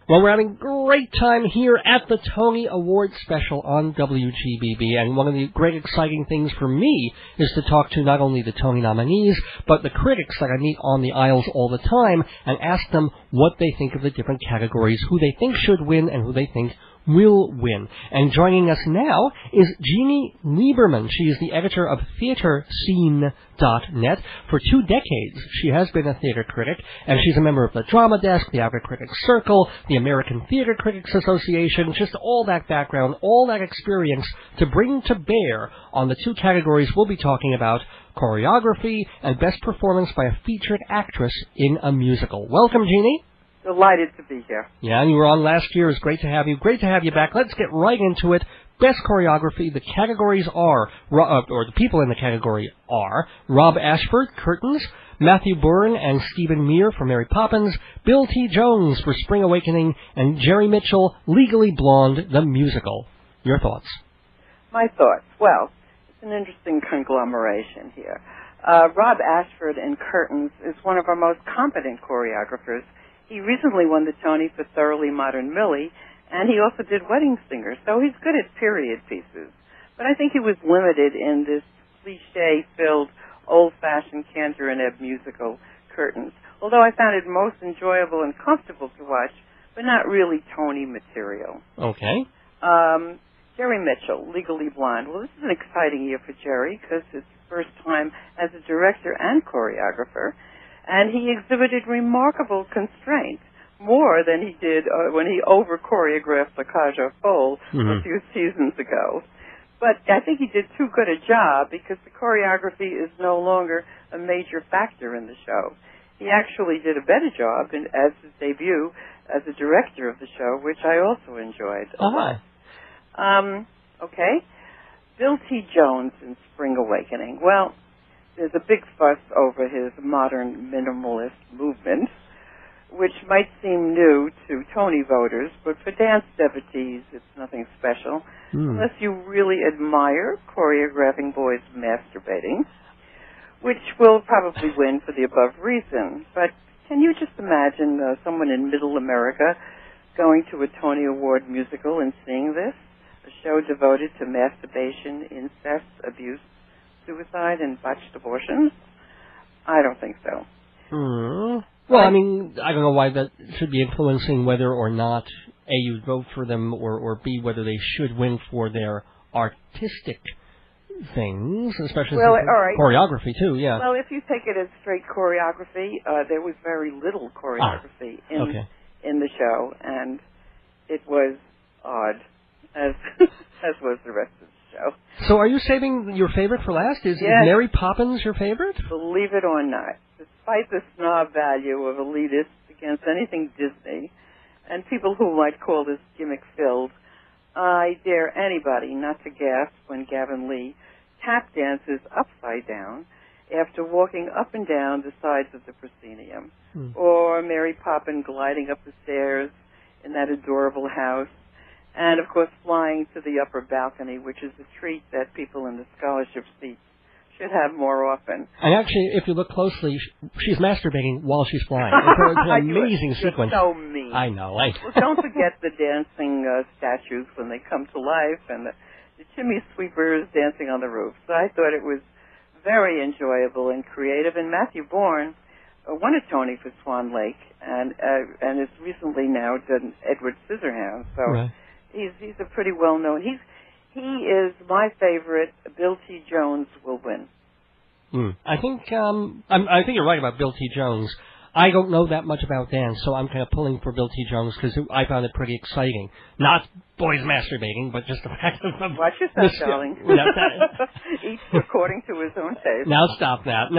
Well, we're having a great time here at the Tony Awards special on WGBB, and one of the great exciting things for me is to talk to not only the Tony nominees, but the critics that I meet on the aisles all the time and ask them what they think of the different categories, who they think should win and who they think will win. And joining us now is Jeannie Lieberman. She is the editor of TheaterScene.net. For 2 decades, she has been a theater critic, and she's a member of the Drama Desk, the Outer Critics Circle, the American Theater Critics Association, just all that background, all that experience to bring to bear on the 2 categories we'll be talking about, choreography and best performance by a featured actress in a musical. Welcome, Jeannie. Delighted to be here. Yeah, and you were on last year. It was great to have you. Great to have you back. Let's get right into it. Best choreography. The categories are, or the people in the category are, Rob Ashford, Curtains, Matthew Bourne and Stephen Mear for Mary Poppins, Bill T. Jones for Spring Awakening, and Jerry Mitchell, Legally Blonde, the musical. Your thoughts? My thoughts. Well, it's an interesting conglomeration here. Rob Ashford in Curtains is one of our most competent choreographers. He recently won the Tony for Thoroughly Modern Millie, and he also did Wedding Singer, so he's good at period pieces. But I think he was limited in this cliché-filled, old-fashioned Cantor and Ebb musical, Curtains, although I found it most enjoyable and comfortable to watch, but not really Tony material. Okay. Jerry Mitchell, Legally Blonde. Well, this is an exciting year for Jerry because it's his first time as a director and choreographer. And he exhibited remarkable constraint, more than he did when he over-choreographed La Cage aux Folles a few seasons ago. But I think he did too good a job because the choreography is no longer a major factor in the show. He actually did a better job as his debut as a director of the show, which I also enjoyed a lot. Okay. Bill T. Jones in Spring Awakening. Well, there's a big fuss over his modern minimalist movement, which might seem new to Tony voters, but for dance devotees, it's nothing special, unless you really admire choreographing boys masturbating, which will probably win for the above reason. But can you just imagine someone in Middle America going to a Tony Award musical and seeing this? A show devoted to masturbation, incest, abuse, suicide, and botched abortions? I don't think so. Well, I mean, I don't know why that should be influencing whether or not, A, you vote for them, or B, whether they should win for their artistic things, especially choreography, too, yeah. Well, if you take it as straight choreography, there was very little choreography in the show, and it was odd, as was the rest of the show. So are you saving your favorite for last? Is Mary Poppins your favorite? Believe it or not. Despite the snob value of elitists against anything Disney, and people who might call this gimmick-filled, I dare anybody not to gasp when Gavin Lee tap dances upside down after walking up and down the sides of the proscenium, or Mary Poppins gliding up the stairs in that adorable house, and, of course, flying to the upper balcony, which is a treat that people in the scholarship seats should have more often. And actually, if you look closely, she's masturbating while she's flying. It's an amazing sequence. So mean. I know. Well, don't forget the dancing statues when they come to life, and the chimney sweepers dancing on the roof. So I thought it was very enjoyable and creative. And Matthew Bourne won a Tony for Swan Lake, and has recently now done Edward Scissorhands. So he's a pretty well-known. He is my favorite. Bill T. Jones will win. I think you're right about Bill T. Jones. I don't know that much about dance, so I'm kind of pulling for Bill T. Jones because I found it pretty exciting. Not boys masturbating, but just the fact of... Watch yourself, darling. Each according to his own taste. Now stop that.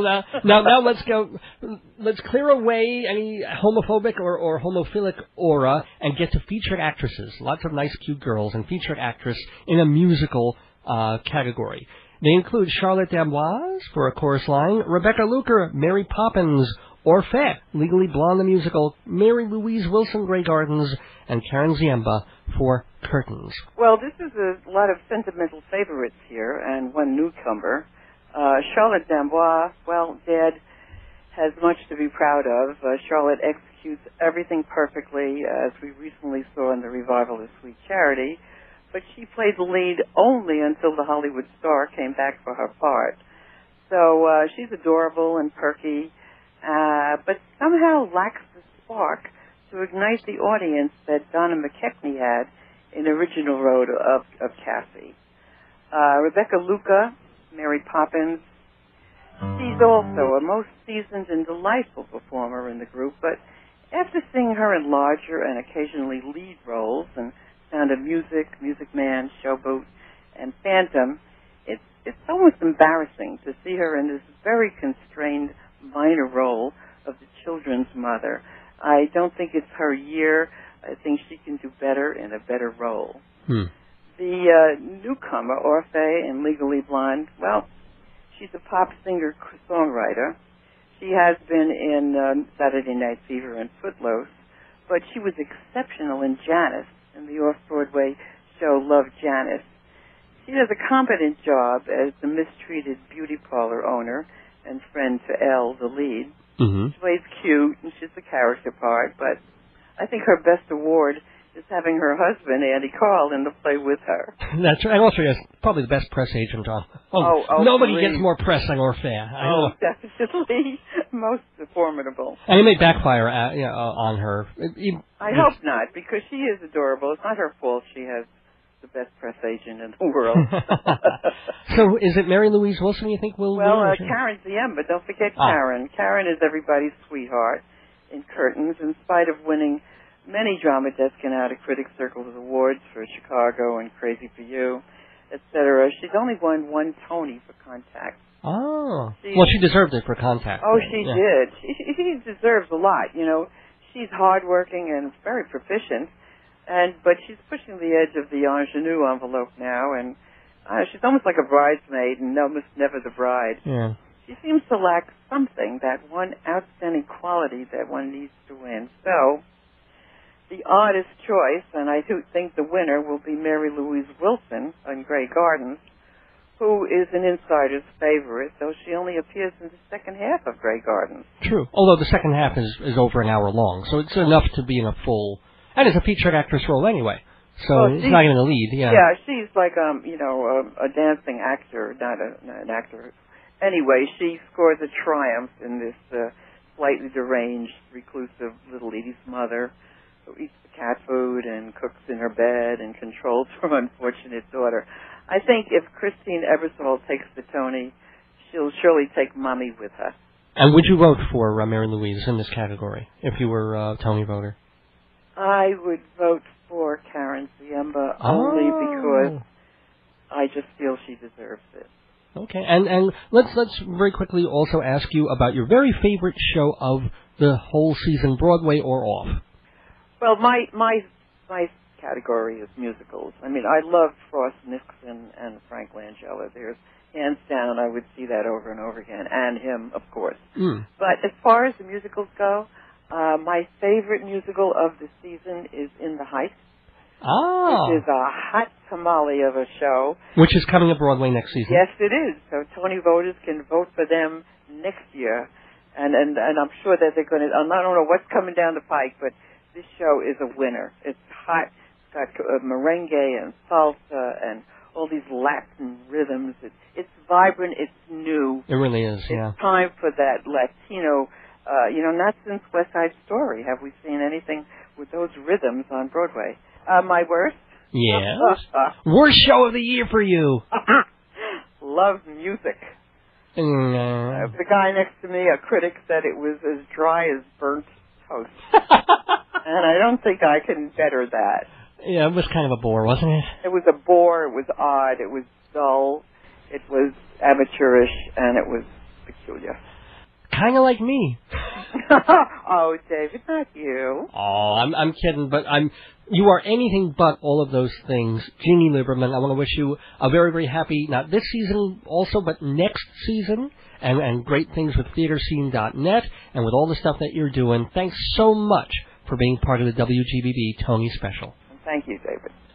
Now let's go. Let's clear away any homophobic or homophilic aura and get to featured actresses. Lots of nice, cute girls and featured actress in a musical category. They include Charlotte D'Amboise for A Chorus Line, Rebecca Luker, Mary Poppins, Orphée, Legally Blonde the Musical, Mary Louise Wilson, Grey Gardens, and Karen Ziemba for Curtains. Well, this is a lot of sentimental favorites here, and one newcomer. Charlotte D'Amboise, well, Dad has much to be proud of. Charlotte executes everything perfectly, as we recently saw in the revival of Sweet Charity, but she played the lead only until the Hollywood star came back for her part. So she's adorable and perky, but somehow lacks the spark to ignite the audience that Donna McKechnie had in the original role of Cassie. Rebecca Luca, Mary Poppins, she's also a most seasoned and delightful performer in the group, but after seeing her in larger and occasionally lead roles in Sound of Music, Music Man, Showboat, and Phantom, it's almost embarrassing to see her in this very constrained minor role of the children's mother. I don't think it's her year. I think she can do better in a better role. The newcomer, Orfeh, in Legally Blonde, well, she's a pop singer-songwriter. She has been in Saturday Night Fever and Footloose, but she was exceptional in Janice, in the off-Broadway show Love, Janice. She does a competent job as the mistreated beauty parlor owner and friend to Elle, the lead. She plays cute, and she's the character part, but I think her best award is having her husband, Andy Carl, in the play with her. That's right. And also, yes, probably the best press agent on. Nobody gets more press than Orfeh. Definitely. Most formidable. And it may backfire on her. I hope not, because she is adorable. It's not her fault she has the best press agent in the world. So is it Mary Louise Wilson you think will win? Well, Karen Ziemba. Don't forget Karen. Karen is everybody's sweetheart in Curtains, in spite of winning many Drama Desk and Out of Critics Circles awards for Chicago and Crazy for You, etc. She's only won one Tony for Contact. Oh. Well, she deserved it for Contact. Oh, she did. She deserves a lot. You know, she's hardworking and very proficient, but she's pushing the edge of the ingenue envelope now, and she's almost like a bridesmaid and almost never the bride. Yeah. She seems to lack something, that one outstanding quality that one needs to win. So, the oddest choice, and I do think the winner will be Mary Louise Wilson on Grey Gardens, who is an insider's favorite, though she only appears in the second half of Grey Gardens. True, although the second half is over an hour long, so it's enough to be in a full, and it's a featured actress role anyway, so it's not even a lead, Yeah, she's like, a dancing actor, not an actor. Anyway, she scores a triumph in this slightly deranged, reclusive little lady's mother, who eats the cat food and cooks in her bed and controls her unfortunate daughter. I think if Christine Ebersole takes the Tony, she'll surely take Mommy with her. And would you vote for Mary Louise in this category, if you were a Tony voter? I would vote for Karen Ziemba only because I just feel she deserves it. Okay, and let's very quickly also ask you about your very favorite show of the whole season, Broadway or off. Well, my category is musicals. I mean, I love Frost Nixon and Frank Langella. There's hands down, I would see that over and over again, and him, of course. But as far as the musicals go, my favorite musical of the season is In the Heights, which is a hot tamale of a show. Which is coming to Broadway next season. Yes, it is. So Tony voters can vote for them next year, and I'm sure that they're going to. I don't know what's coming down the pike, but this show is a winner. It's hot. It's got merengue and salsa and all these Latin rhythms. It's vibrant. It's new. It really is, It's time for that Latino, not since West Side Story have we seen anything with those rhythms on Broadway. My worst? Yes. Worst show of the year for you. Love Music. The guy next to me, a critic, said it was as dry as burnt toast. And I don't think I can better that. Yeah, it was kind of a bore, wasn't it? It was a bore, it was odd, it was dull, it was amateurish, and it was peculiar. Kind of like me. Oh, David, not you. Oh, I'm kidding, but you are anything but all of those things. Jeannie Lieberman, I want to wish you a very, very happy, not this season also, but next season, and great things with theaterscene.net, and with all the stuff that you're doing. Thanks so much for being part of the WGBB Tony Special. Thank you, David.